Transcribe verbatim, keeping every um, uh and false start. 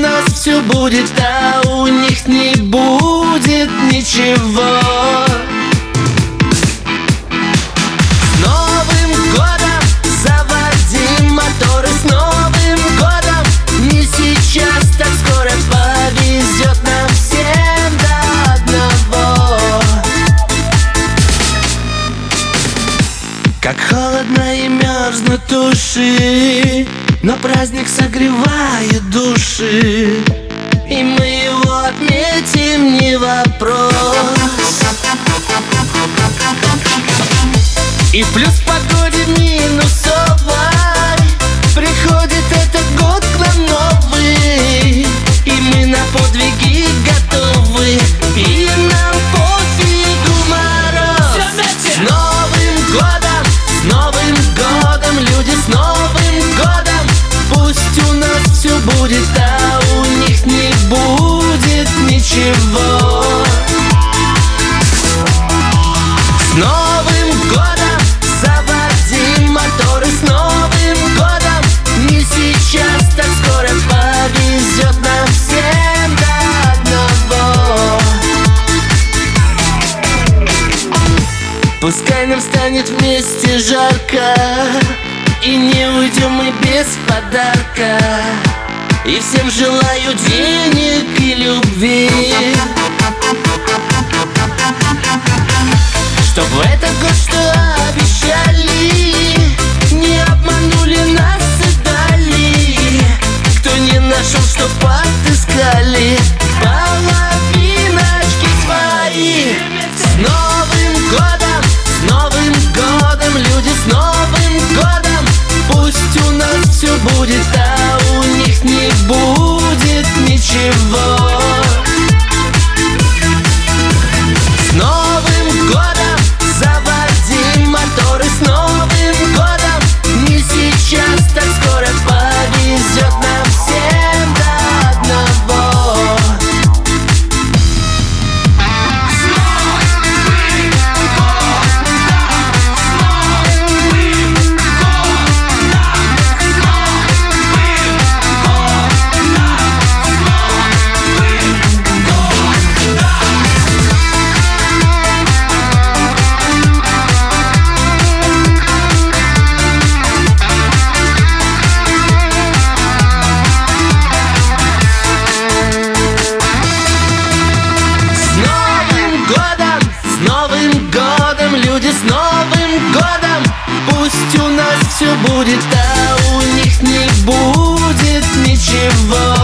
нас все будет, а у них не будет ничего. С Новым годом заводи моторы, с Новым годом. Не сейчас, так скоро повезет нам всем до одного. Как холодно и мерзнут души, но праздник согревает души, и мы его отметим, не вопрос. И плюс в погоде минусовой приходит этот год к нам новый, и мы на подвиги готовы, и нам пофигу мороз. С Новым годом, с Новым годом, люди, с Новым годом. Пусть у нас все будет, а у них не будет ничего. С Новым годом заводи моторы, с Новым годом. Не сейчас, так скоро повезет нам всем до одного. Пускай нам станет вместе жарко, и не уйдем мы без подарка. И всем желаю денег и любви, чтоб в этот год, что обещали, не обманули нас и дали. Кто не нашел, что подыскали половиночки свои. С Новым годом, с Новым годом, люди, с Новым годом. Пусть у нас все будет, а у них не будет ничего. С Новым годом заводи моторы, с Новым годом. Не сейчас, так скоро повезет нам всем до одного. Люди, с Новым годом. Пусть у нас все будет, а у них не будет ничего.